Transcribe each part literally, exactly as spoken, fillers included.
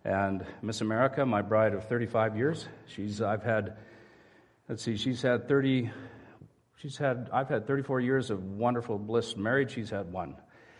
And Miss America, my bride of thirty-five years, she's I've had, let's see, she's had thirty, she's had I've had thirty-four years of wonderful bliss married. She's had one.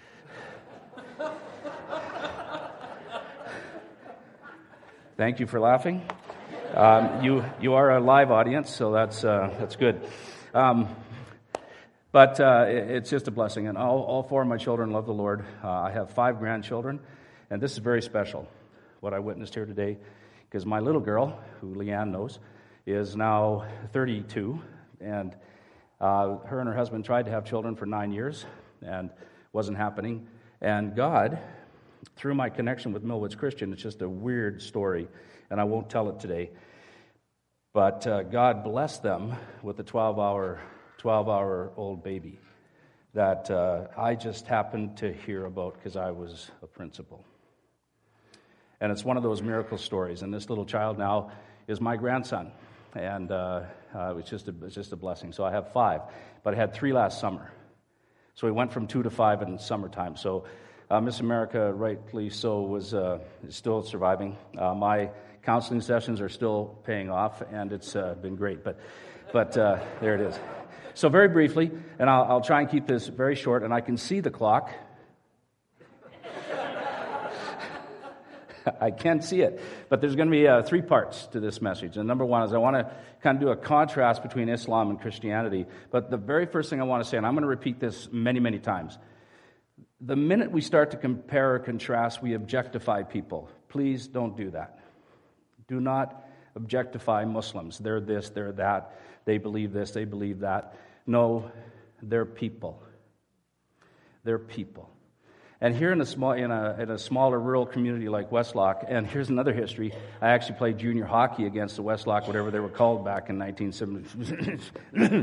Thank you for laughing. Um, you you are a live audience, so that's uh, that's good. Um, but uh, it, it's just a blessing, and all, all four of my children love the Lord. Uh, I have five grandchildren, and this is very special, what I witnessed here today, because my little girl, who Leanne knows, is now thirty-two, and uh, her and her husband tried to have children for nine years, and wasn't happening. And God, through my connection with Millwoods Christian, it's just a weird story, and I won't tell it today. But uh, God blessed them with a twelve-hour, twelve-hour-old baby that uh, I just happened to hear about because I was a principal. And it's one of those miracle stories. And this little child now is my grandson, and uh, uh, it's just a, it's just a blessing. So I have five, but I had three last summer. So we went from two to five in summertime. So uh, Miss America, rightly so, was uh, is still surviving. Uh, my counseling sessions are still paying off, and it's uh, been great. But but uh, there it is. So very briefly, and I'll, I'll try and keep this very short, and I can see the clock. I can see it. But there's going to be uh, three parts to this message. And number one is I want to kind of do a contrast between Islam and Christianity. But the very first thing I want to say, and I'm going to repeat this many, many times, the minute we start to compare or contrast, we objectify people. Please don't do that. Do not objectify Muslims. They're this, they're that. They believe this, they believe that. No, they're people. They're people. And here in a small, in a in a smaller rural community like Westlock, and here's another history. I actually played junior hockey against the Westlock, whatever they were called back in nineteen seventy. Is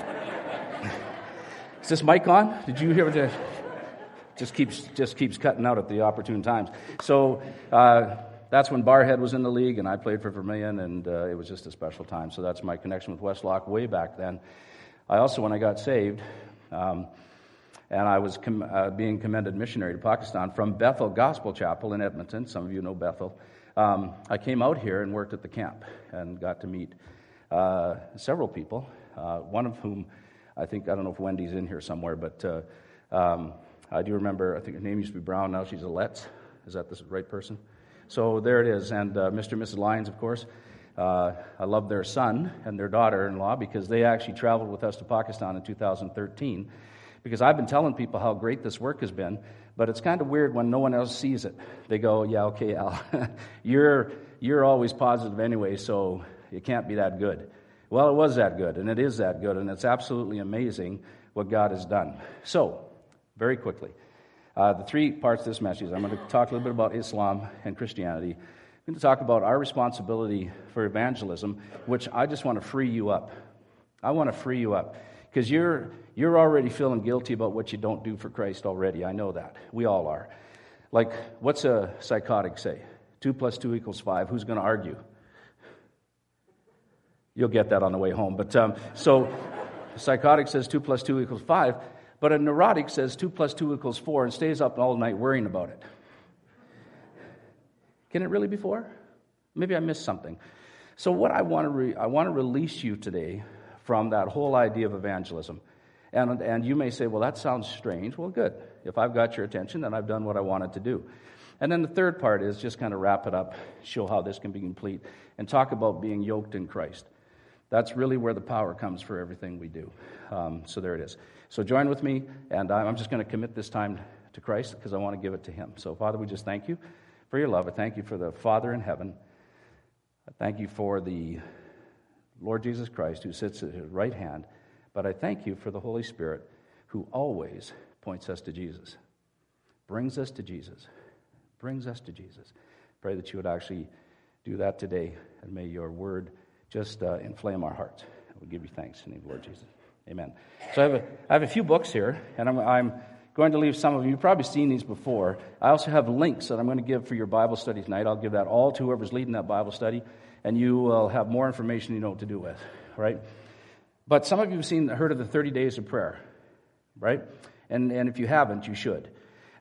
this mic on? Did you hear it? Just keeps just keeps cutting out at the opportune times. So uh, that's when Barhead was in the league, and I played for Vermilion, and uh, it was just a special time. So that's my connection with Westlock way back then. I also, when I got saved. Um, And I was com- uh, being commended missionary to Pakistan from Bethel Gospel Chapel in Edmonton. Some of you know Bethel. Um, I came out here and worked at the camp and got to meet uh, several people, uh, one of whom I think, I don't know if Wendy's in here somewhere, but uh, um, I do remember, I think her name used to be Brown, now she's a Letts. Is that the right person? So there it is. And uh, Mister and Missus Lyons, of course. Uh, I love their son and their daughter-in-law because they actually traveled with us to Pakistan in two thousand thirteen. Because I've been telling people how great this work has been, but it's kind of weird when no one else sees it. They go, yeah, okay, Al, you're you're always positive anyway, so it can't be that good. Well, it was that good, and it is that good, and it's absolutely amazing what God has done. So, very quickly, uh, the three parts of this message, I'm going to talk a little bit about Islam and Christianity. I'm going to talk about our responsibility for evangelism, which I just want to free you up. I want to free you up. Because you're you're already feeling guilty about what you don't do for Christ already. I know that. We all are. Like, what's a psychotic say? Two plus two equals five. Who's going to argue? You'll get that on the way home. But um, so, a psychotic says two plus two equals five, but a neurotic says two plus two equals four and stays up all night worrying about it. Can it really be four? Maybe I missed something. So what I want to re- I want to release you today from that whole idea of evangelism. And and you may say, well, that sounds strange. Well, good. If I've got your attention, then I've done what I wanted to do. And then the third part is just kind of wrap it up, show how this can be complete, and talk about being yoked in Christ. That's really where the power comes for everything we do. Um, so there it is. So join with me, and I'm just going to commit this time to Christ because I want to give it to Him. So, Father, we just thank you for your love. I thank you for the Father in heaven. I thank you for the Lord Jesus Christ, who sits at His right hand, but I thank you for the Holy Spirit, who always points us to Jesus, brings us to Jesus, brings us to Jesus. Pray that you would actually do that today, and may your word just uh, inflame our hearts. We'll give you thanks in the name of the Lord Jesus. Amen. So I have a, I have a few books here, and I'm, I'm going to leave some of you. You've probably seen these before. I also have links that I'm going to give for your Bible study tonight. I'll give that all to whoever's leading that Bible study, and you will have more information you know what to do with, right? But some of you have seen, heard of the thirty days of prayer, right? And and if you haven't, you should.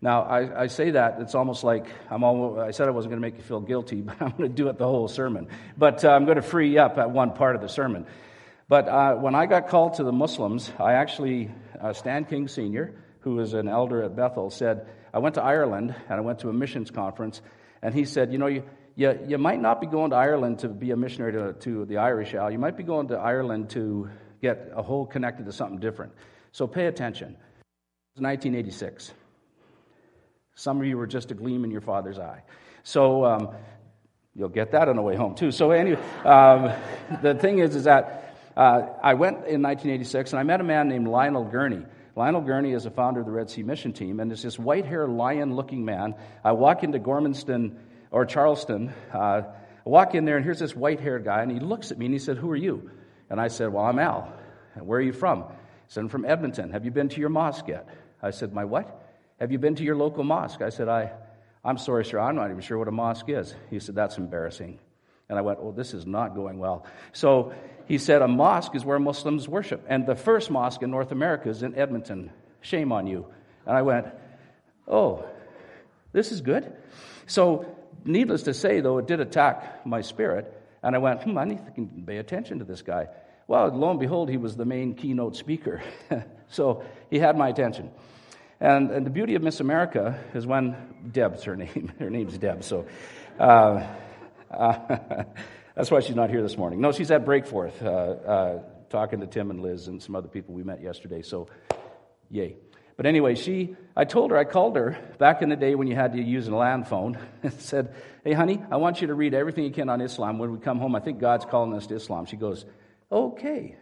Now, I, I say that, it's almost like I'm almost, I said I wasn't going to make you feel guilty, but I'm going to do it the whole sermon. But uh, I'm going to free you up at one part of the sermon. But uh, when I got called to the Muslims, I actually, uh, Stan King Senior, who was an elder at Bethel, said, I went to Ireland, and I went to a missions conference, and he said, you know, you, you, you might not be going to Ireland to be a missionary to, to the Irish, Al. You might be going to Ireland to get a whole connected to something different. So pay attention. It was nineteen eighty-six. Some of you were just a gleam in your father's eye. So um, you'll get that on the way home, too. So anyway, um, the thing is, is that uh, I went in nineteen eighty-six, and I met a man named Lionel Gurney. Lionel Gurney is the founder of the Red Sea Mission Team, and it's this white-haired, lion-looking man. I walk into Gormanston, or Charleston. Uh, I walk in there, and here's this white-haired guy, and he looks at me, and he said, who are you? And I said, well, I'm Al. And where are you from? He said, I'm from Edmonton. Have you been to your mosque yet? I said, my what? Have you been to your local mosque? I said, I, I'm sorry, sir, I'm not even sure what a mosque is. He said, that's embarrassing. And I went, oh, this is not going well. So he said, a mosque is where Muslims worship. And the first mosque in North America is in Edmonton. Shame on you. And I went, oh, this is good. So needless to say, though, it did attack my spirit. And I went, hmm, I need to pay attention to this guy. Well, lo and behold, he was the main keynote speaker. So he had my attention. And, and the beauty of Miss America is when Deb's her name. Her name's Deb. So uh, uh, that's why she's not here this morning. No, she's at Breakforth uh, uh, talking to Tim and Liz and some other people we met yesterday. So yay. But anyway, she, I told her, I called her back in the day when you had to use a land phone and said, hey, honey, I want you to read everything you can on Islam. When we come home, I think God's calling us to Islam. She goes, okay.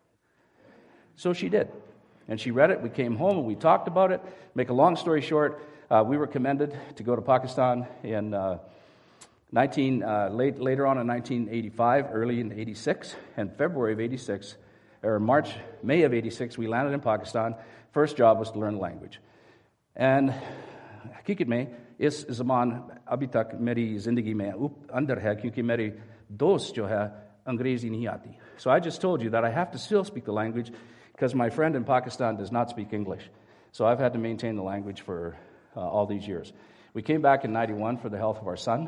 So she did. And she read it. We came home and we talked about it. Make a long story short, uh, we were commended to go to Pakistan in uh, nineteen uh, late later on in nineteen eighty-five, early in eighty-six, and February of eighty-six, or March, May of eighty-six, we landed in Pakistan. First job was to learn the language. And हकीकत में इस ज़मान अभी तक मेरी ज़िंदगी में अंदर है क्योंकि मेरे दोस्त जो है अंग्रेज़ी नहीं आती. So I just told you that I have to still speak the language because my friend in Pakistan does not speak English. So I've had to maintain the language for uh, all these years. We came back in ninety-one for the health of our son.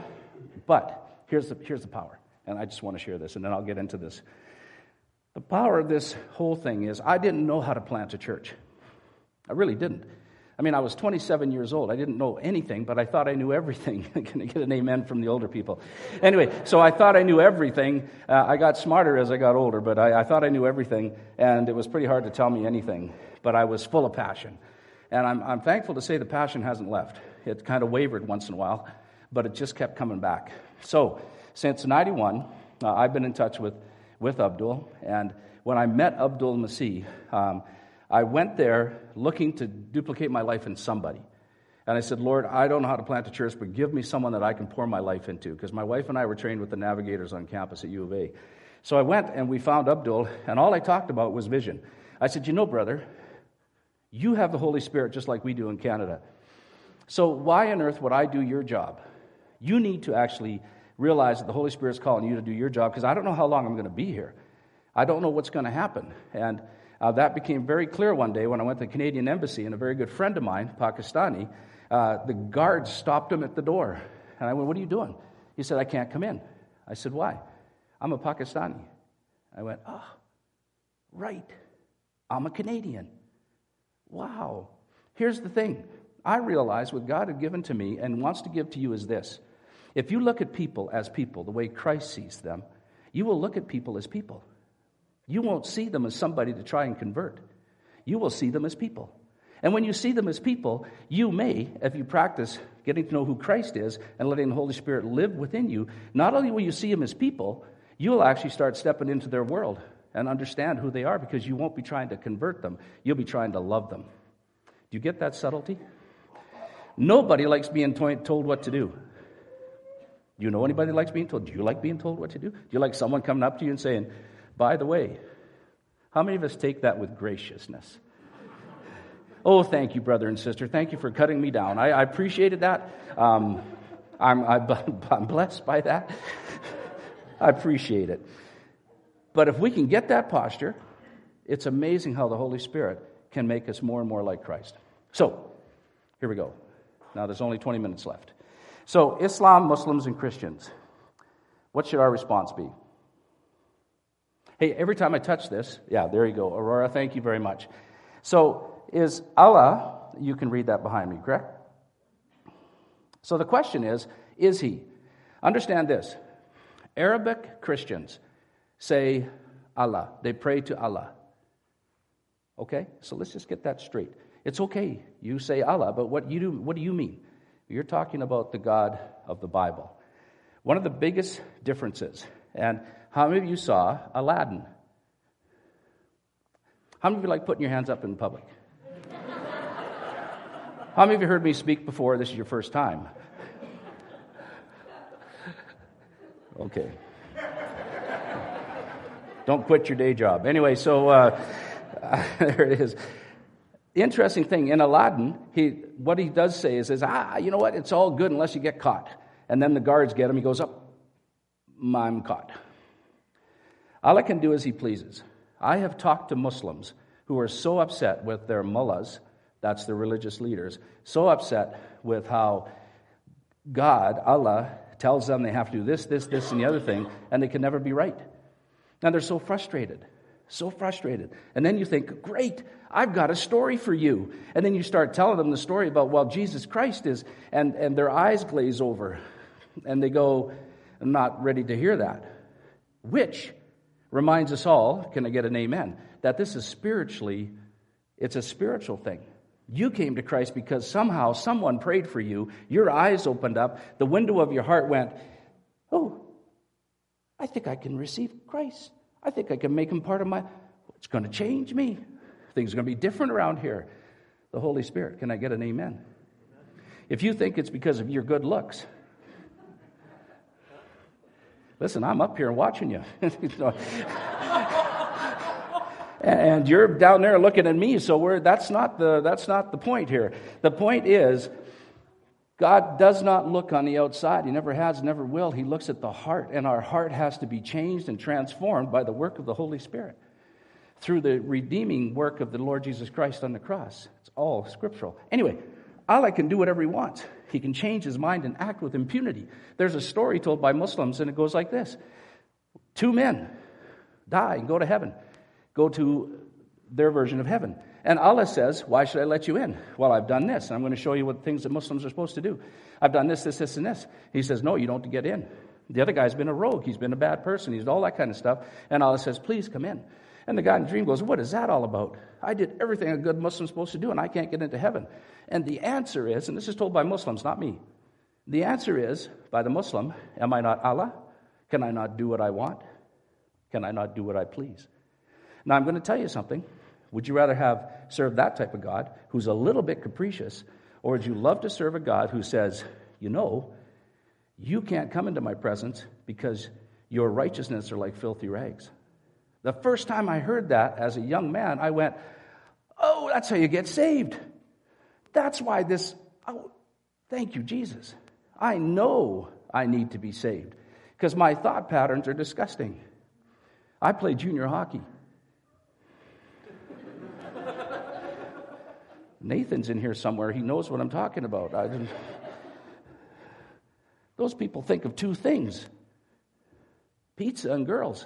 But here's the, here's the power. And I just want to share this, and then I'll get into this. The power of this whole thing is I didn't know how to plant a church. I really didn't. I mean, I was twenty-seven years old. I didn't know anything, but I thought I knew everything. I'm going to get an amen from the older people. Anyway, so I thought I knew everything. Uh, I got smarter as I got older, but I, I thought I knew everything, and it was pretty hard to tell me anything. But I was full of passion. And I'm, I'm thankful to say the passion hasn't left. It kind of wavered once in a while, but it just kept coming back. So since ninety-one, uh, I've been in touch with, with Abdul, and when I met Abdul Masih, um, I went there looking to duplicate my life in somebody. And I said, Lord, I don't know how to plant a church, but give me someone that I can pour my life into. Because my wife and I were trained with the navigators on campus at U of A. So I went and we found Abdul, and all I talked about was vision. I said, you know, brother, you have the Holy Spirit just like we do in Canada. So why on earth would I do your job? You need to actually realize that the Holy Spirit's calling you to do your job, because I don't know how long I'm going to be here. I don't know what's going to happen. And Uh, that became very clear one day when I went to the Canadian Embassy, and a very good friend of mine, Pakistani, uh, the guards stopped him at the door. And I went, what are you doing? He said, I can't come in. I said, why? I'm a Pakistani. I went, oh, right. I'm a Canadian. Wow. Here's the thing. I realized what God had given to me and wants to give to you is this. If you look at people as people, the way Christ sees them, you will look at people as people. You won't see them as somebody to try and convert. You will see them as people. And when you see them as people, you may, if you practice getting to know who Christ is and letting the Holy Spirit live within you, not only will you see them as people, you'll actually start stepping into their world and understand who they are, because you won't be trying to convert them. You'll be trying to love them. Do you get that subtlety? Nobody likes being told what to do. Do you know anybody that likes being told? Do you like being told what to do? Do you like someone coming up to you and saying, by the way, how many of us take that with graciousness? Oh, thank you, brother and sister. Thank you for cutting me down. I, I appreciated that. Um, I'm, I'm blessed by that. I appreciate it. But if we can get that posture, it's amazing how the Holy Spirit can make us more and more like Christ. So, here we go. Now, there's only twenty minutes left. So, Islam, Muslims, and Christians. What should our response be? Hey, every time I touch this, yeah, there you go. Aurora, thank you very much. So, is Allah, you can read that behind me, correct? So the question is, is he? Understand this. Arabic Christians say Allah. They pray to Allah. Okay? So let's just get that straight. It's okay. You say Allah, but what you do, what do you mean? You're talking about the God of the Bible. One of the biggest differences, and how many of you saw Aladdin? How many of you like putting your hands up in public? How many of you heard me speak before? This is your first time. Okay. Don't quit your day job. Anyway, so uh, there it is. The interesting thing, in Aladdin, he what he does say is, is, ah, you know what? It's all good unless you get caught. And then the guards get him. He goes, up, oh, I'm caught. Allah can do as he pleases. I have talked to Muslims who are so upset with their mullahs, that's the religious leaders, so upset with how God, Allah, tells them they have to do this, this, this, and the other thing, and they can never be right. And they're so frustrated, so frustrated. And then you think, great, I've got a story for you. And then you start telling them the story about, well, Jesus Christ is, and, and their eyes glaze over. And they go, I'm not ready to hear that. Which reminds us all, can I get an amen, that this is spiritually, it's a spiritual thing. You came to Christ because somehow someone prayed for you, your eyes opened up, the window of your heart went, oh, I think I can receive Christ. I think I can make him part of my, it's going to change me. Things are going to be different around here. The Holy Spirit, can I get an amen? If you think it's because of your good looks, listen, I'm up here watching you. And you're down there looking at me, so we're, that's not the that's not the point here. The point is, God does not look on the outside. He never has, never will. He looks at the heart, and our heart has to be changed and transformed by the work of the Holy Spirit through the redeeming work of the Lord Jesus Christ on the cross. It's all scriptural. Anyway, Allah can do whatever he wants. He can change his mind and act with impunity. There's a story told by Muslims, and it goes like this. Two men die and go to heaven. Go to their version of heaven. And Allah says, why should I let you in? Well, I've done this. And I'm going to show you what things that Muslims are supposed to do. I've done this, this, this, and this. He says, no, you don't get in. The other guy's been a rogue. He's been a bad person. He's all that kind of stuff. And Allah says, please come in. And the guy in the dream goes, what is that all about? I did everything a good Muslim's supposed to do, and I can't get into heaven. And the answer is, and this is told by Muslims, not me. The answer is, by the Muslim, am I not Allah? Can I not do what I want? Can I not do what I please? Now, I'm going to tell you something. Would you rather have served that type of God who's a little bit capricious, or would you love to serve a God who says, you know, you can't come into my presence because your righteousness are like filthy rags? The first time I heard that as a young man, I went, oh, that's how you get saved. That's why this, oh, thank you, Jesus. I know I need to be saved because my thought patterns are disgusting. I played junior hockey. Nathan's in here somewhere. He knows what I'm talking about. I didn't... Those people think of two things, pizza and girls.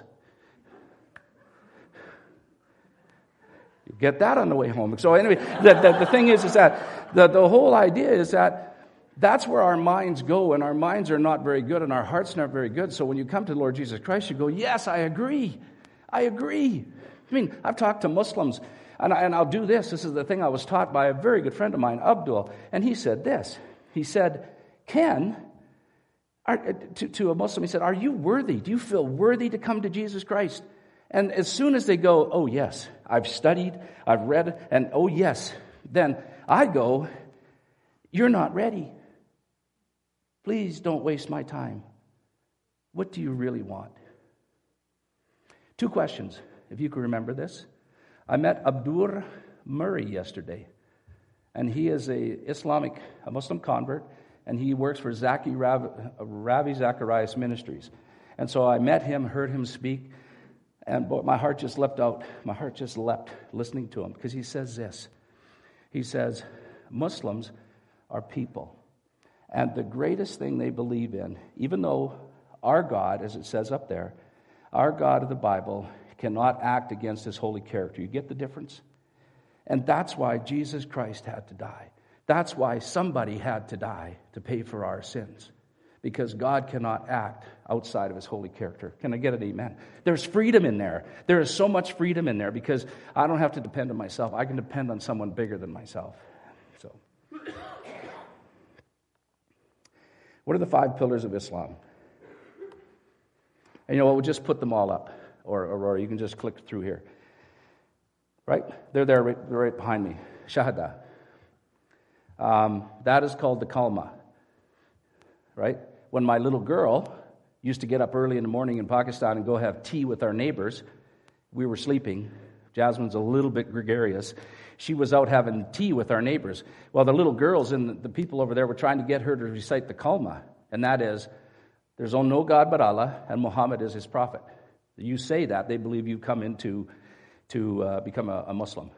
You get that on the way home. So anyway, the, the, the thing is, is that the, the whole idea is that that's where our minds go, and our minds are not very good, and our heart's not very good. So when you come to the Lord Jesus Christ, you go, yes, I agree. I agree. I mean, I've talked to Muslims, and, I, and I'll do this. This is the thing I was taught by a very good friend of mine, Abdul, and he said this. He said, Ken, are, to, to a Muslim, he said, are you worthy? Do you feel worthy to come to Jesus Christ? And as soon as they go, oh, yes, I've studied, I've read, and oh, yes, then I go, you're not ready. Please don't waste my time. What do you really want? Two questions, if you can remember this. I met Abdur Murray yesterday, and he is a Islamic, a Muslim convert, and he works for Zaki Rav, Ravi Zacharias Ministries. And so I met him, heard him speak, and boy, my heart just leapt out. My heart just leapt listening to him, because he says this. He says, Muslims are people. And the greatest thing they believe in, even though our God, as it says up there, our God of the Bible cannot act against his holy character. You get the difference? And that's why Jesus Christ had to die. That's why somebody had to die to pay for our sins. Because God cannot act outside of his holy character. Can I get an amen? There's freedom in there. There is so much freedom in there because I don't have to depend on myself. I can depend on someone bigger than myself. So, what are the five pillars of Islam? And you know what? We'll just put them all up. Or, or you can just click through here. Right? They're there right, they're right behind me. Shahada. Um, that is called the kalma. Right? When my little girl used to get up early in the morning in Pakistan and go have tea with our neighbors, we were sleeping. Jasmine's a little bit gregarious. She was out having tea with our neighbors. Well, the little girls and the people over there were trying to get her to recite the kalma. And that is, there's no God but Allah, and Muhammad is his prophet. You say that, they believe you come into to uh, become a, a Muslim.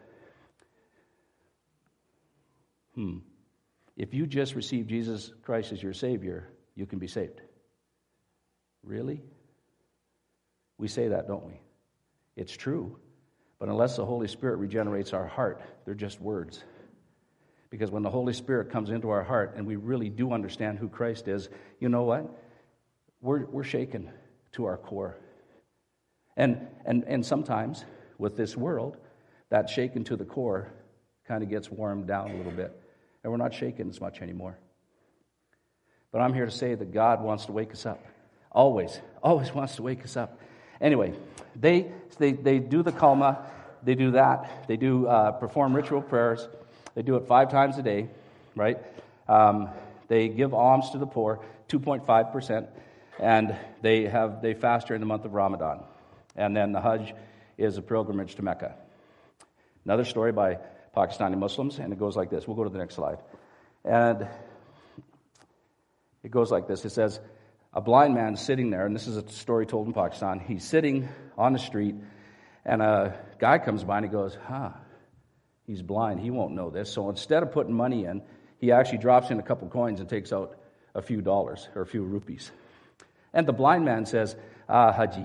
Hmm. If you just receive Jesus Christ as your Savior, you can be saved. Really? We say that, don't we? It's true. But unless the Holy Spirit regenerates our heart, they're just words. Because when the Holy Spirit comes into our heart and we really do understand who Christ is, you know what? We're, we're shaken to our core. And, and, and sometimes, with this world, that shaken to the core kind of gets warmed down a little bit. And we're not shaken as much anymore. But I'm here to say that God wants to wake us up. Always. Always wants to wake us up. Anyway, they they, they do the kalma. They do that. They do uh, perform ritual prayers. They do it five times a day, right? Um, they give alms to the poor, two point five percent. And they have they fast during the month of Ramadan. And then the Hajj is a pilgrimage to Mecca. Another story by Pakistani Muslims, and it goes like this. We'll go to the next slide. And it goes like this. It says, a blind man sitting there, and this is a story told in Pakistan. He's sitting on the street, and a guy comes by, and he goes, huh, he's blind. He won't know this. So instead of putting money in, he actually drops in a couple coins and takes out a few dollars or a few rupees. And the blind man says, ah, Haji.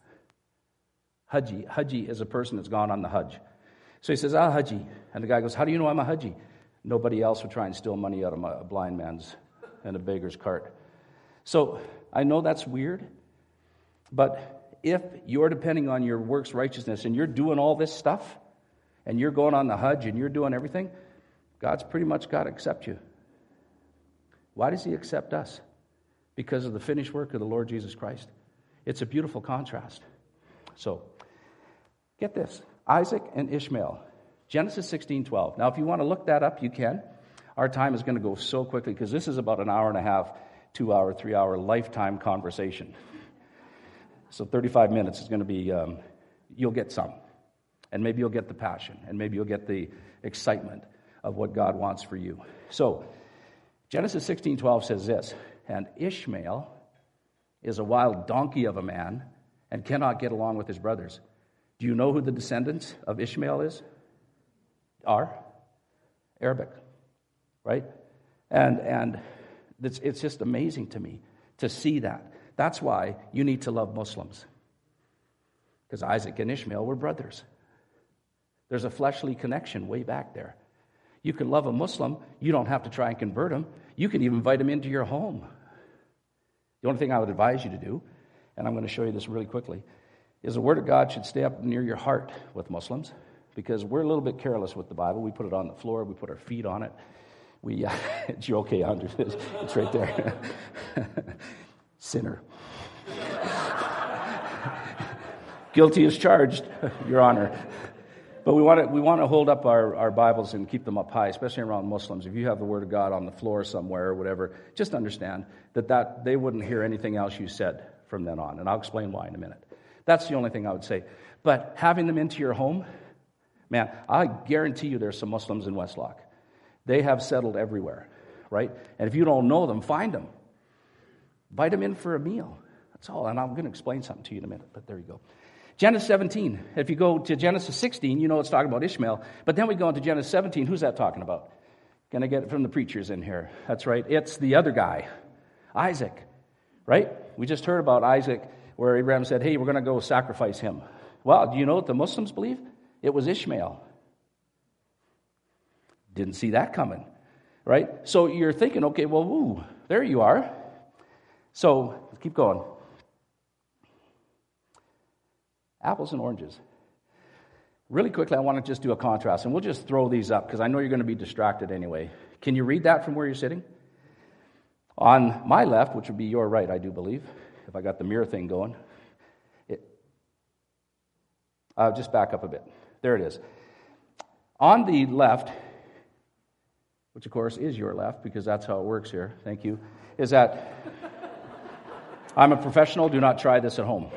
Haji. Haji is a person that's gone on the Hajj. So he says, ah, Haji. And the guy goes, how do you know I'm a Haji? Nobody else would try and steal money out of a blind man's and a beggar's cart. So I know that's weird, but if you're depending on your works righteousness and you're doing all this stuff and you're going on the Hajj and you're doing everything, God's pretty much got to accept you. Why does he accept us? Because of the finished work of the Lord Jesus Christ. It's a beautiful contrast. So, get this. Isaac and Ishmael. Genesis sixteen twelve. Now, if you want to look that up, you can. Our time is going to go so quickly because this is about an hour and a half, two hour, three hour lifetime conversation. So thirty-five minutes is going to be, um, you'll get some. And maybe you'll get the passion. And maybe you'll get the excitement of what God wants for you. So, Genesis sixteen twelve says this, and Ishmael is a wild donkey of a man and cannot get along with his brothers. Do you know who the descendants of Ishmael is? Are? Arabic. Right? And and it's, it's just amazing to me to see that. That's why you need to love Muslims. Because Isaac and Ishmael were brothers. There's a fleshly connection way back there. You can love a Muslim. You don't have to try and convert him. You can even invite him into your home. The only thing I would advise you to do, and I'm going to show you this really quickly, is the Word of God should stay up near your heart with Muslims, because we're a little bit careless with the Bible. We put it on the floor. We put our feet on it. We, uh, it's okay, Andrew. It's, it's right there. Sinner. Guilty as charged, Your Honor. But we want to we want to hold up our, our Bibles and keep them up high, especially around Muslims. If you have the Word of God on the floor somewhere or whatever, just understand that, that they wouldn't hear anything else you said from then on. And I'll explain why in a minute. That's the only thing I would say. But having them into your home, man, I guarantee you there's some Muslims in Westlock. They have settled everywhere, right? And if you don't know them, find them. Invite them in for a meal. That's all. And I'm going to explain something to you in a minute, but there you go. Genesis seventeen. If you go to Genesis sixteen, you know it's talking about Ishmael. But then we go into Genesis seventeen. Who's that talking about? Can I get it from the preachers in here? That's right. It's the other guy, Isaac, right? We just heard about Isaac where Abraham said, hey, we're going to go sacrifice him. Well, do you know what the Muslims believe? It was Ishmael. Didn't see that coming, right? So you're thinking, okay, well, ooh, there you are. So let's keep going. Apples and oranges. Really quickly, I want to just do a contrast, and we'll just throw these up because I know you're going to be distracted anyway. Can you read that from where you're sitting? On my left, which would be your right, I do believe, if I got the mirror thing going. It, uh, just back up a bit. There it is. On the left, which of course is your left because that's how it works here, thank you, is that I'm a professional, do not try this at home.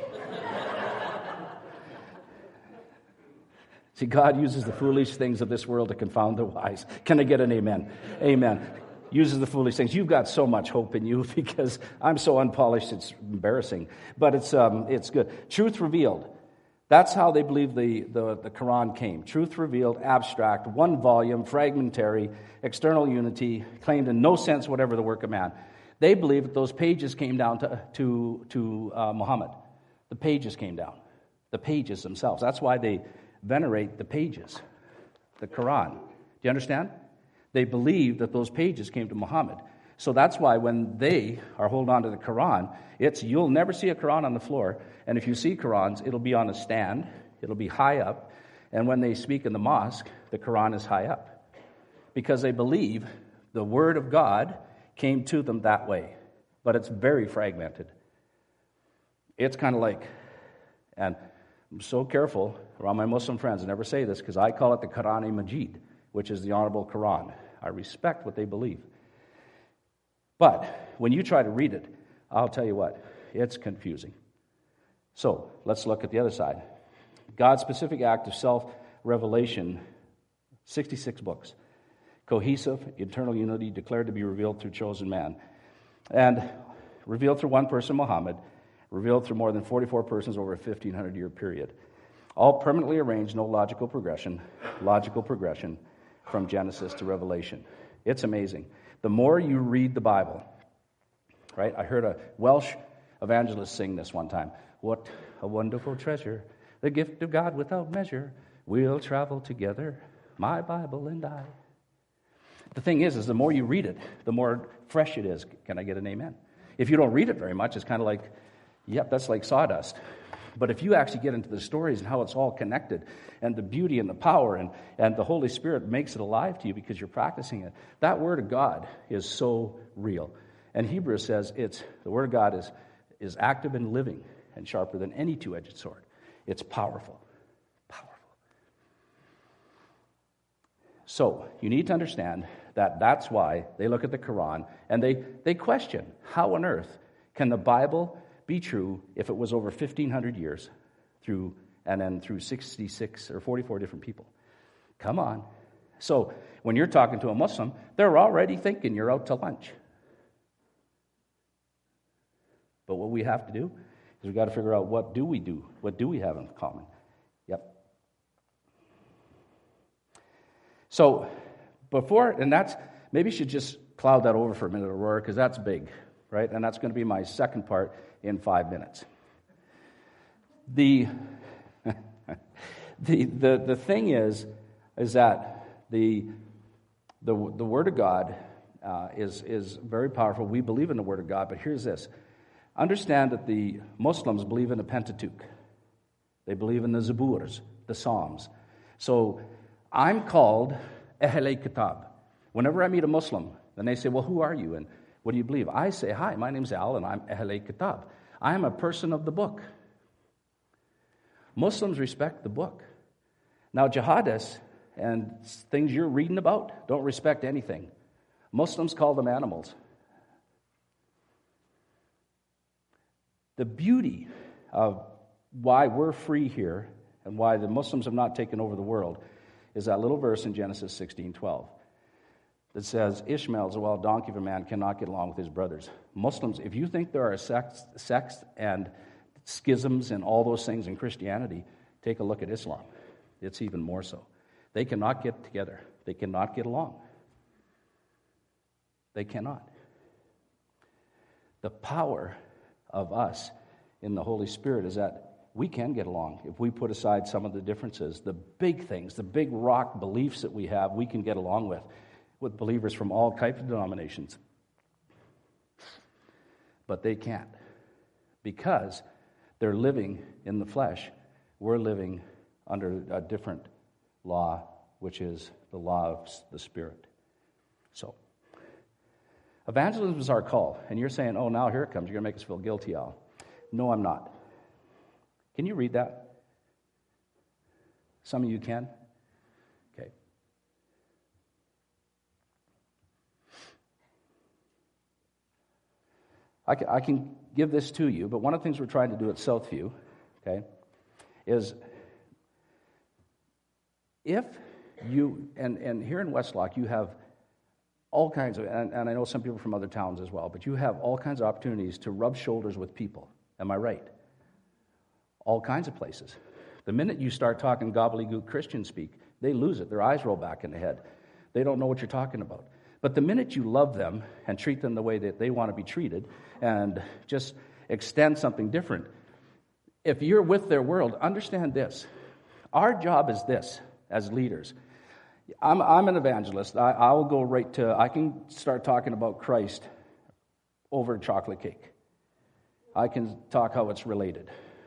See, God uses the foolish things of this world to confound the wise. Can I get an amen? Amen. Uses the foolish things. You've got so much hope in you because I'm so unpolished, it's embarrassing. But it's um, it's good. Truth revealed. That's how they believe the, the, the Quran came. Truth revealed, abstract, one volume, fragmentary, external unity, claimed in no sense whatever the work of man. They believe that those pages came down to, to, to uh, Muhammad. The pages came down. The pages themselves. That's why they venerate the pages, the Quran. Do you understand? They believe that those pages came to Muhammad. So that's why when they are holding on to the Quran, it's you'll never see a Quran on the floor. And if you see Qurans, it'll be on a stand. It'll be high up. And when they speak in the mosque, the Quran is high up. Because they believe the Word of God came to them that way. But it's very fragmented. It's kind of like, and I'm so careful around my Muslim friends, I never say this because I call it the Quran-e-Majid, which is the Honorable Quran. I respect what they believe. But when you try to read it, I'll tell you what, it's confusing. So let's look at the other side. God's specific act of self-revelation, sixty-six books. Cohesive, eternal unity declared to be revealed through chosen man. And revealed through one person, Muhammad, revealed through more than forty-four persons over a fifteen hundred year period. All permanently arranged, no logical progression, logical progression from Genesis to Revelation. It's amazing. The more you read the Bible, right? I heard a Welsh evangelist sing this one time. What a wonderful treasure, the gift of God without measure. We'll travel together, my Bible and I. The thing is, is the more you read it, the more fresh it is. Can I get an amen? If you don't read it very much, it's kind of like, yep, that's like sawdust. But if you actually get into the stories and how it's all connected and the beauty and the power and, and the Holy Spirit makes it alive to you because you're practicing it, that Word of God is so real. And Hebrews says it's the Word of God is, is active and living and sharper than any two-edged sword. It's powerful. Powerful. So you need to understand that that's why they look at the Quran and they, they question, how on earth can the Bible be true if it was over fifteen hundred years through and then through sixty-six or forty-four different people? Come on. So when you're talking to a Muslim, they're already thinking you're out to lunch. But what we have to do is we've got to figure out what do we do? What do we have in common? Yep. So before, and that's, maybe you should just cloud that over for a minute, Aurora, because that's big, right? And that's going to be my second part in five minutes. The, the, the, the thing is, is that the, the, the Word of God uh, is, is very powerful. We believe in the Word of God, but here's this. Understand that the Muslims believe in the Pentateuch. They believe in the Zaburs, the Psalms. So I'm called Ahle Kitab. Whenever I meet a Muslim, then they say, well, who are you? And what do you believe? I say, hi, my name's Al, and I'm Ahle Kitab. I am a person of the book. Muslims respect the book. Now, jihadists and things you're reading about don't respect anything. Muslims call them animals. The beauty of why we're free here and why the Muslims have not taken over the world is that little verse in Genesis sixteen twelve that says, Ishmael's a wild donkey of a man, cannot get along with his brothers. Muslims, if you think there are sects, sects and schisms and all those things in Christianity, take a look at Islam. It's even more so. They cannot get together. They cannot get along. They cannot. The power of us in the Holy Spirit is that we can get along. If we put aside some of the differences, the big things, the big rock beliefs that we have, we can get along with, with believers from all types of denominations. But they can't, because they're living in the flesh. We're living under a different law, which is the law of the Spirit. So, evangelism is our call. And you're saying, oh, now here it comes. You're going to make us feel guilty, Al. No, I'm not. Can you read that? Some of you can? Okay. I can, I can give this to you, but one of the things we're trying to do at Southview, okay, is if you, and, and here in Westlock, you have all kinds of, and, and I know some people from other towns as well, but you have all kinds of opportunities to rub shoulders with people. Am I right? All kinds of places. The minute you start talking gobbledygook Christian speak, they lose it. Their eyes roll back in the head. They don't know what you're talking about. But the minute you love them and treat them the way that they want to be treated and just extend something different, if you're with their world, understand this. Our job is this as leaders. I'm, I'm an evangelist. I, I will go right to, I can start talking about Christ over chocolate cake. I can talk how it's related.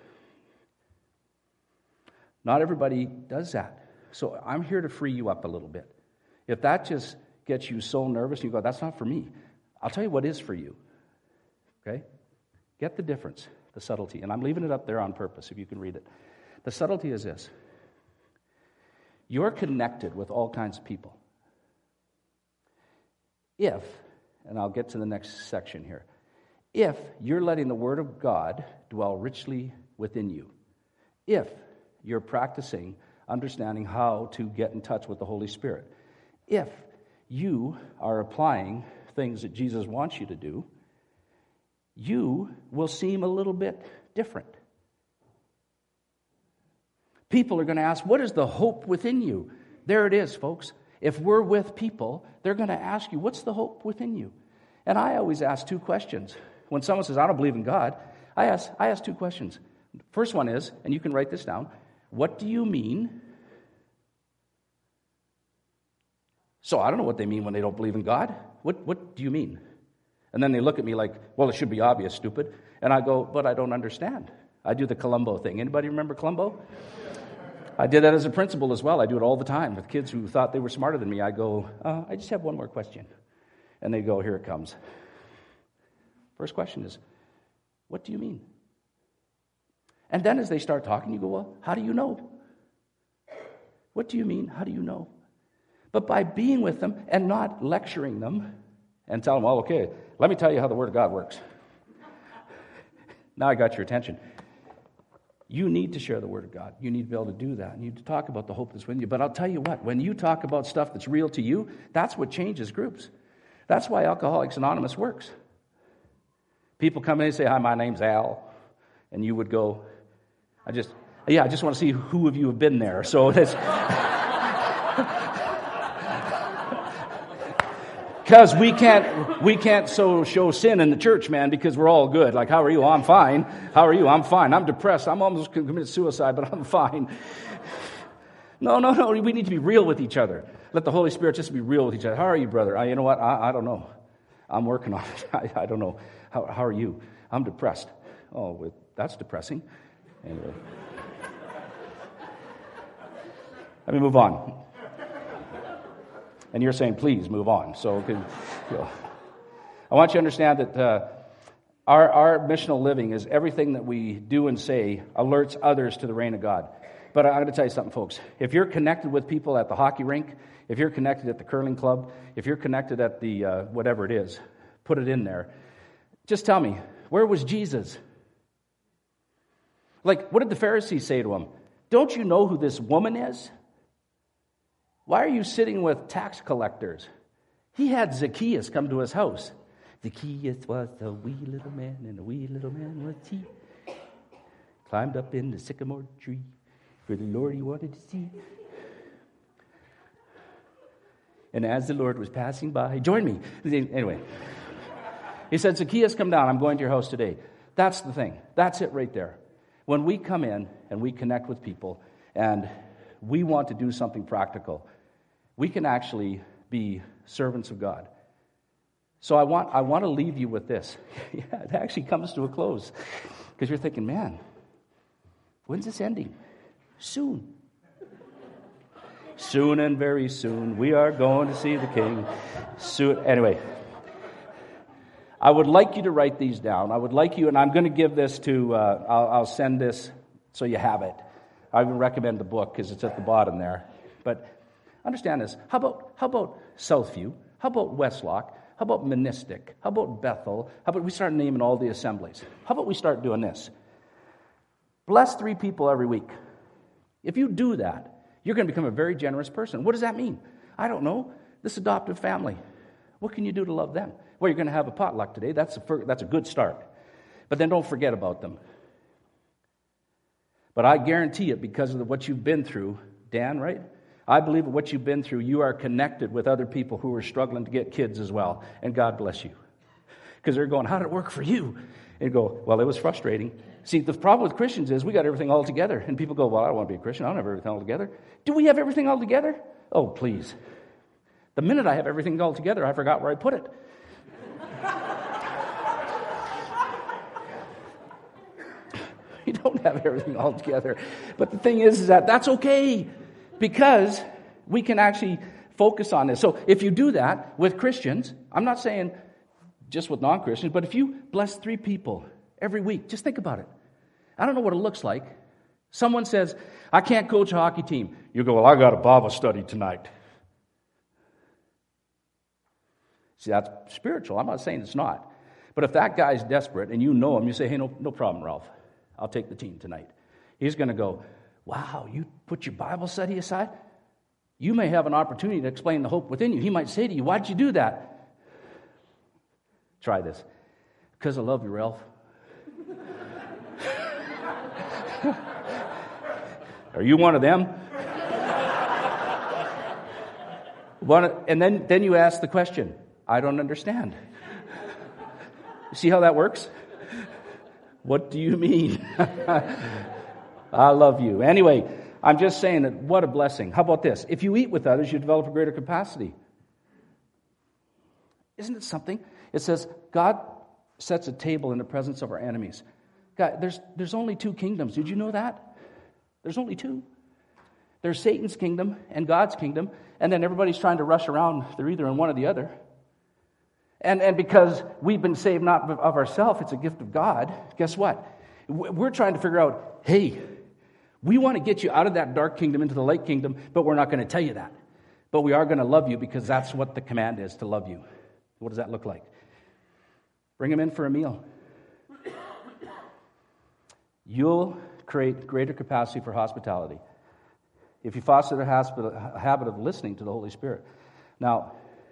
Not everybody does that. So I'm here to free you up a little bit. If that just gets you so nervous, you go, that's not for me. I'll tell you what is for you. Okay? Get the difference, the subtlety. And I'm leaving it up there on purpose, if you can read it. The subtlety is this. You're connected with all kinds of people. If, and I'll get to the next section here, if you're letting the Word of God dwell richly within you, if you're practicing understanding how to get in touch with the Holy Spirit, if you are applying things that Jesus wants you to do, you will seem a little bit different. People are going to ask, what is the hope within you? There it is, folks. If we're with people, they're going to ask you, what's the hope within you? And I always ask two questions. When someone says, I don't believe in God, I ask, I ask two questions. First one is, and you can write this down, what do you mean? So I don't know what they mean when they don't believe in God. What, what do you mean? And then they look at me like, well, it should be obvious, stupid. And I go, but I don't understand. I do the Columbo thing. Anybody remember Columbo? I did that as a principal as well. I do it all the time with kids who thought they were smarter than me. I go, uh, I just have one more question. And they go, here it comes. First question is, what do you mean? And then as they start talking, you go, well, how do you know? What do you mean? How do you know? But by being with them and not lecturing them and tell them, well, okay, let me tell you how the Word of God works. Now I got your attention. You need to share the Word of God. You need to be able to do that. You need to talk about the hope that's within you. But I'll tell you what, when you talk about stuff that's real to you, that's what changes groups. That's why Alcoholics Anonymous works. People come in and say, hi, my name's Al. And you would go, I just, yeah, I just want to see who of you have been there. So that's... Because we can't, we can't so show sin in the church, man, because we're all good. Like, how are you? Oh, I'm fine. How are you? I'm fine. I'm depressed. I'm almost committed suicide, but I'm fine. No, no, no. We need to be real with each other. Let the Holy Spirit just be real with each other. How are you, brother? I, you know what? I, I don't know. I'm working on it. I, I don't know. How, how are you? I'm depressed. Oh, well, that's depressing. Anyway. Let me move on. And you're saying, please move on. So, you know, I want you to understand that uh, our, our missional living is everything that we do and say alerts others to the reign of God. But I'm going to tell you something, folks. If you're connected with people at the hockey rink, if you're connected at the curling club, if you're connected at the uh, whatever it is, put it in there. Just tell me, where was Jesus? Like, what did the Pharisees say to him? Don't you know who this woman is? Why are you sitting with tax collectors? He had Zacchaeus come to his house. Zacchaeus was a wee little man, and a wee little man was he. Climbed up in the sycamore tree for the Lord he wanted to see. And as the Lord was passing by, join me. Anyway, he said, Zacchaeus, come down. I'm going to your house today. That's the thing. That's it right there. When we come in and we connect with people and we want to do something practical, we can actually be servants of God. So I want I want to leave you with this. Yeah, it actually comes to a close. Because you're thinking, man, when's this ending? Soon. Soon and very soon, we are going to see the King. Soon. Anyway, I would like you to write these down. I would like you, and I'm going to give this to, uh, I'll, I'll send this so you have it. I would recommend the book because it's at the bottom there. But understand this. How about how about Southview? How about Westlock? How about Monistic? How about Bethel? How about we start naming all the assemblies? How about we start doing this? Bless three people every week. If you do that, you're going to become a very generous person. What does that mean? I don't know. This adoptive family. What can you do to love them? Well, you're going to have a potluck today. That's a, that's a good start. But then don't forget about them. But I guarantee it, because of what you've been through, Dan, right? I believe what you've been through, you are connected with other people who are struggling to get kids as well. And God bless you. Because they're going, how did it work for you? And you go, well, it was frustrating. See, the problem with Christians is we got everything all together. And people go, well, I don't want to be a Christian. I don't have everything all together. Do we have everything all together? Oh, please. The minute I have everything all together, I forgot where I put it. You don't have everything all together. But the thing is, is that that's okay. Because we can actually focus on this. So if you do that with Christians, I'm not saying just with non-Christians, but if you bless three people every week, just think about it. I don't know what it looks like. Someone says, I can't coach a hockey team. You go, well, I got a Bible study tonight. See, that's spiritual. I'm not saying it's not. But if that guy's desperate and you know him, you say, hey, no, no problem, Ralph. I'll take the team tonight. He's going to go, wow, you put your Bible study aside? You may have an opportunity to explain the hope within you. He might say to you, why'd you do that? Try this. Because I love you, Ralph. Are you one of them? One, and then, then you ask the question, I don't understand. See how that works? What do you mean? I love you. Anyway, I'm just saying that what a blessing. How about this? If you eat with others, you develop a greater capacity. Isn't it something? It says, God sets a table in the presence of our enemies. God, there's, there's only two kingdoms. Did you know that? There's only two. There's Satan's kingdom and God's kingdom, and then everybody's trying to rush around. They're either in one or the other. And, and because we've been saved not of ourselves, it's a gift of God, guess what? We're trying to figure out, hey, we want to get you out of that dark kingdom into the light kingdom, but we're not going to tell you that. But we are going to love you because that's what the command is, to love you. What does that look like? Bring them in for a meal. You'll create greater capacity for hospitality if you foster a habit of listening to the Holy Spirit. Now,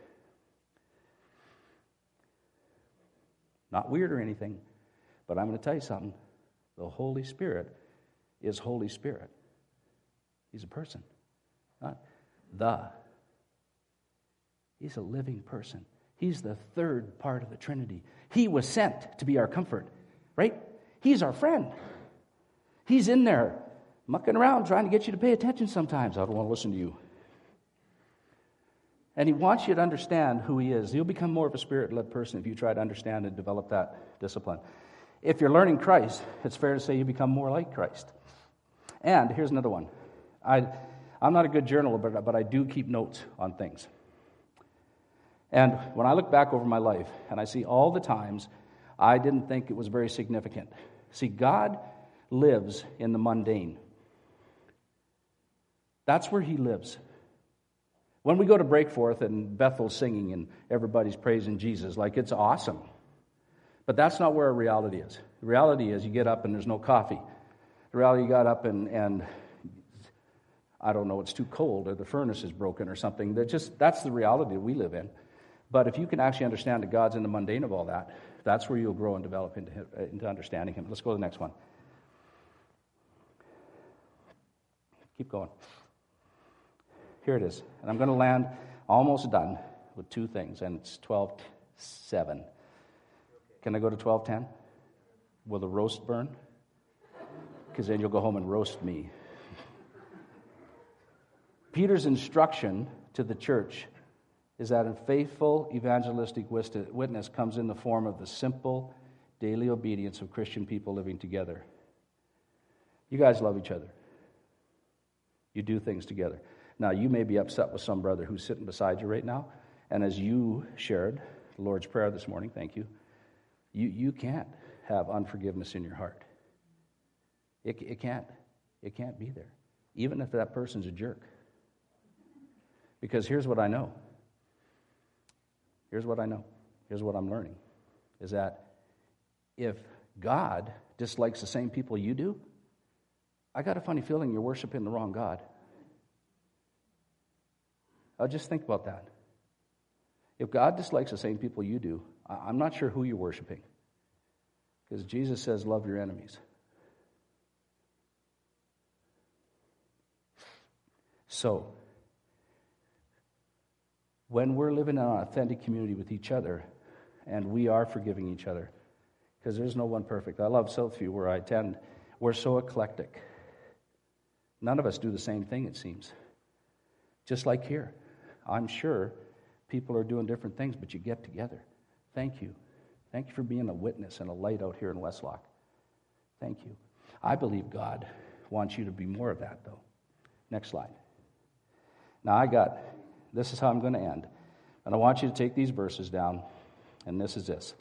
not weird or anything, but I'm going to tell you something. The Holy Spirit is Holy Spirit. He's a person, not the. He's a living person. He's the third part of the Trinity. He was sent to be our comfort, right? He's our friend. He's in there mucking around trying to get you to pay attention sometimes. I don't want to listen to you. And he wants you to understand who he is. You'll become more of a spirit-led person if you try to understand and develop that discipline. If you're learning Christ, it's fair to say you become more like Christ. And here's another one. I, I'm not a good journaler, but, but I do keep notes on things. And when I look back over my life, and I see all the times I didn't think it was very significant. See, God lives in the mundane. That's where he lives. When we go to Breakforth and Bethel's singing and everybody's praising Jesus, like it's awesome. But that's not where our reality is. The reality is you get up and there's no coffee. The reality you got up and, and I don't know, it's too cold or the furnace is broken or something. That just that's the reality that we live in. But if you can actually understand that God's in the mundane of all that, that's where you'll grow and develop into, into understanding him. Let's go to the next one. Keep going. Here it is. And I'm going to land almost done with two things, and it's twelve seven. Can I go to twelve ten? Will the roast burn? Because then you'll go home and roast me. Peter's instruction to the church is that a faithful evangelistic witness comes in the form of the simple daily obedience of Christian people living together. You guys love each other. You do things together. Now, you may be upset with some brother who's sitting beside you right now, and as you shared the Lord's Prayer this morning, thank you, you, you can't have unforgiveness in your heart. It, it can't. It can't be there, even if that person's a jerk. Because here's what I know. Here's what I know. Here's what I'm learning. Is that if God dislikes the same people you do, I got a funny feeling you're worshiping the wrong God. I'll just think about that. If God dislikes the same people you do, I'm not sure who you're worshiping. Because Jesus says, love your enemies. So, when we're living in an authentic community with each other, and we are forgiving each other, because there's no one perfect. I love Southview, where I attend. We're so eclectic. None of us do the same thing, it seems. Just like here. I'm sure people are doing different things, but you get together. Thank you. Thank you for being a witness and a light out here in Westlock. Thank you. I believe God wants you to be more of that, though. Next slide. Now, I got, this is how I'm going to end. And I want you to take these verses down, and this is this.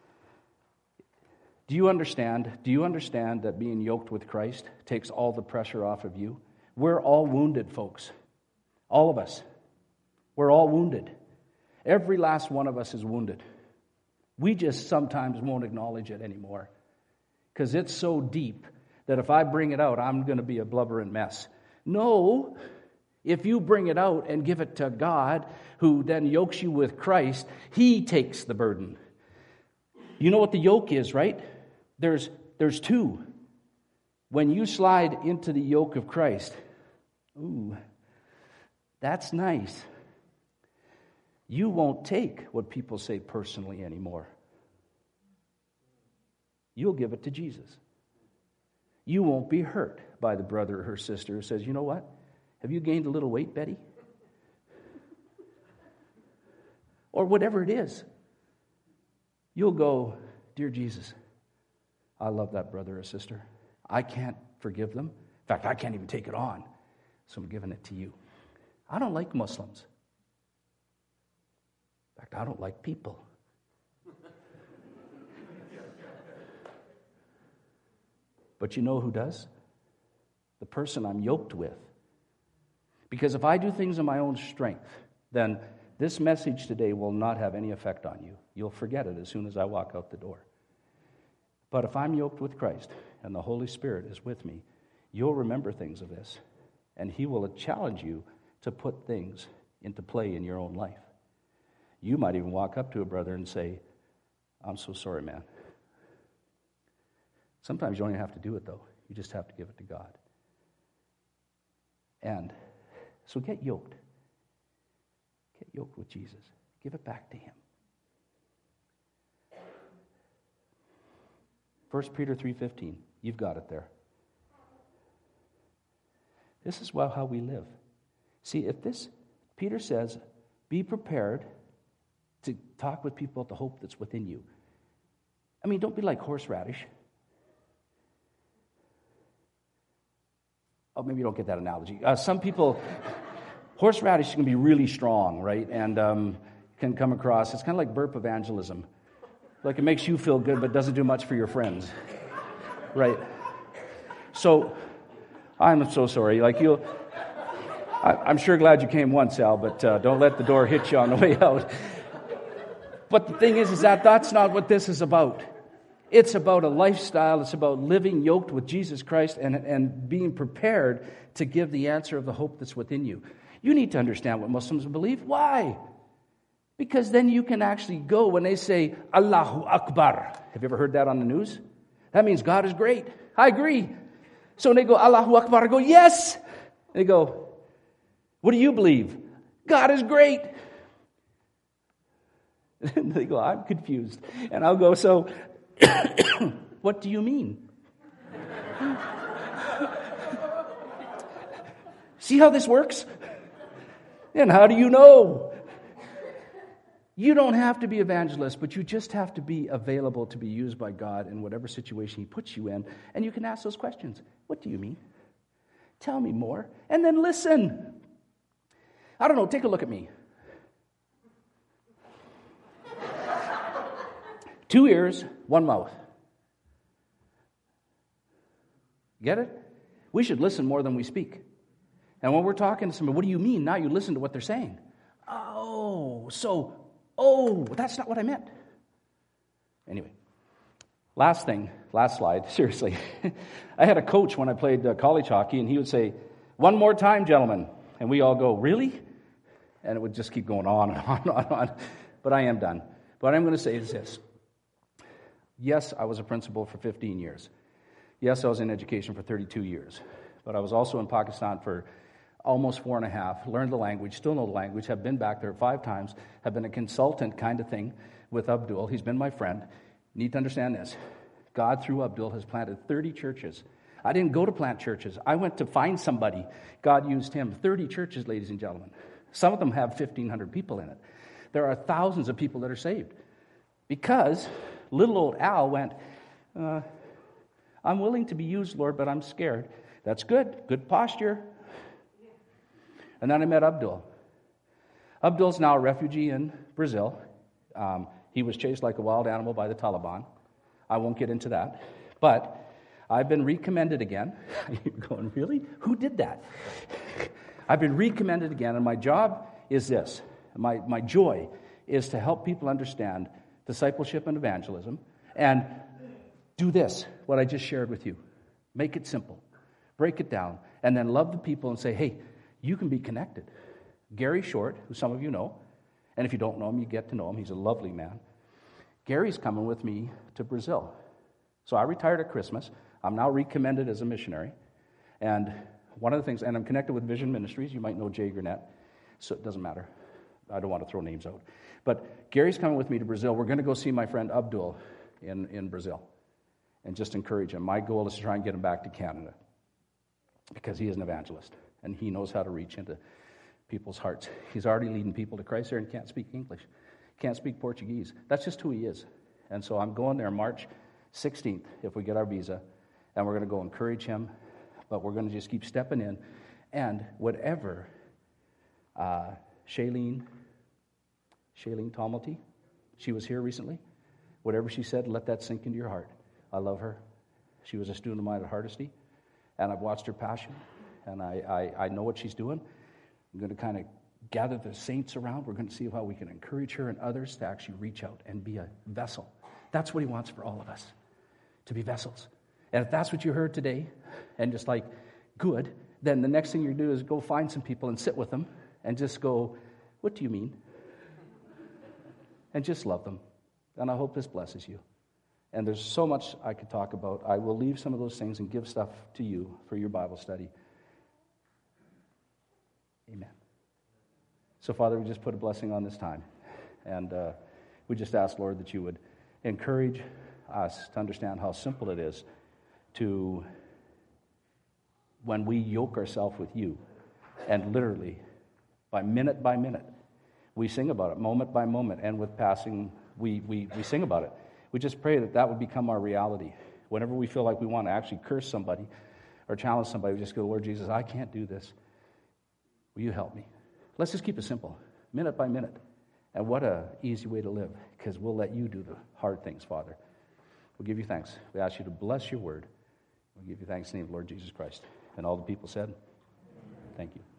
Do you understand? Do you understand that being yoked with Christ takes all the pressure off of you? We're all wounded, folks. All of us. We're all wounded. Every last one of us is wounded. We just sometimes won't acknowledge it anymore because it's so deep that if I bring it out, I'm going to be a blubbering mess. No, if you bring it out and give it to God, who then yokes you with Christ, He takes the burden. You know what the yoke is, right? There's, there's two. When you slide into the yoke of Christ, ooh, that's nice. You won't take what people say personally anymore. You'll give it to Jesus. You won't be hurt by the brother or her sister who says, you know what? Have you gained a little weight, Betty? Or whatever it is. You'll go, dear Jesus, I love that brother or sister. I can't forgive them. In fact, I can't even take it on. So I'm giving it to you. I don't like Muslims. In fact, I don't like people. But you know who does? The person I'm yoked with. Because if I do things in my own strength, then this message today will not have any effect on you. You'll forget it as soon as I walk out the door. But if I'm yoked with Christ and the Holy Spirit is with me, you'll remember things of this. And He will challenge you to put things into play in your own life. You might even walk up to a brother and say, I'm so sorry, man. Sometimes you don't even have to do it, though. You just have to give it to God. And so get yoked. Get yoked with Jesus. Give it back to Him. First Peter three fifteen. You've got it there. This is well how we live. See, if this, Peter says, be prepared to talk with people about the hope that's within you. I mean, don't be like horseradish. Oh, maybe you don't get that analogy. Uh, some people, horseradish can be really strong, right? And um, can come across, it's kind of like burp evangelism. Like it makes you feel good, but doesn't do much for your friends. Right? So, I'm so sorry. Like you, I'm sure glad you came once, Al, but uh, don't let the door hit you on the way out. But the thing is, is that that's not what this is about. It's about a lifestyle. It's about living yoked with Jesus Christ and, and being prepared to give the answer of the hope that's within you. You need to understand what Muslims believe. Why? Because then you can actually go when they say, Allahu Akbar. Have you ever heard that on the news? That means God is great. I agree. So when they go, Allahu Akbar, I go, yes. They go, what do you believe? God is great. And they go, I'm confused. And I'll go, so what do you mean? See how this works? And how do you know? You don't have to be evangelist, but you just have to be available to be used by God in whatever situation He puts you in. And you can ask those questions. What do you mean? Tell me more. And then listen. I don't know, take a look at me. Two ears, one mouth. Get it? We should listen more than we speak. And when we're talking to somebody, what do you mean? Now you listen to what they're saying. Oh, so, oh, that's not what I meant. Anyway, last thing, last slide, seriously. I had a coach when I played uh, college hockey, and he would say, one more time, gentlemen. And we all go, really? And it would just keep going on and on and on and on. But I am done. What I'm going to say is this. Yes, I was a principal for fifteen years. Yes, I was in education for thirty-two years. But I was also in Pakistan for almost four and a half, learned the language, still know the language, have been back there five times, have been a consultant kind of thing with Abdul. He's been my friend. Need to understand this. God, through Abdul, has planted thirty churches. I didn't go to plant churches. I went to find somebody. God used him. thirty churches, ladies and gentlemen. Some of them have fifteen hundred people in it. There are thousands of people that are saved. Because little old Al went, uh, I'm willing to be used, Lord, but I'm scared. That's good. Good posture. And then I met Abdul. Abdul's now a refugee in Brazil. Um, he was chased like a wild animal by the Taliban. I won't get into that. But I've been recommended again. You're going, really? Who did that? I've been recommended again, and my job is this. My, my joy is to help people understand discipleship and evangelism, and do this, what I just shared with you. Make it simple. Break it down, and then love the people and say, hey, you can be connected. Gary Short, who some of you know, and if you don't know him, you get to know him. He's a lovely man. Gary's coming with me to Brazil. So I retired at Christmas. I'm now recommended as a missionary. And one of the things, and I'm connected with Vision Ministries. You might know Jay Gurnett. So it doesn't matter. I don't want to throw names out. But Gary's coming with me to Brazil. We're going to go see my friend Abdul in, in Brazil and just encourage him. My goal is to try and get him back to Canada because he is an evangelist and he knows how to reach into people's hearts. He's already leading people to Christ there and can't speak English, can't speak Portuguese. That's just who he is. And so I'm going there March sixteenth if we get our visa, and we're going to go encourage him, but we're going to just keep stepping in. And whatever uh, Shailene, Shailene Tomilty, she was here recently. Whatever she said, let that sink into your heart. I love her. She was a student of mine at Hardesty, and I've watched her passion, and I, I, I know what she's doing. I'm going to kind of gather the saints around. We're going to see how we can encourage her and others to actually reach out and be a vessel. That's what he wants for all of us, to be vessels. And if that's what you heard today, and just like, good, then the next thing you do is go find some people and sit with them and just go, what do you mean? And just love them. And I hope this blesses you. And there's so much I could talk about. I will leave some of those things and give stuff to you for your Bible study. Amen. So, Father, we just put a blessing on this time. And uh, we just ask, Lord, that you would encourage us to understand how simple it is to, when we yoke ourselves with you, and literally, by minute by minute, we sing about it, moment by moment, and with passing, we, we, we sing about it. We just pray that that would become our reality. Whenever we feel like we want to actually curse somebody or challenge somebody, we just go, Lord Jesus, I can't do this. Will you help me? Let's just keep it simple, minute by minute. And what an easy way to live, because we'll let you do the hard things, Father. We'll give you thanks. We ask you to bless your word. We'll give you thanks in the name of Lord Jesus Christ. And all the people said, thank you.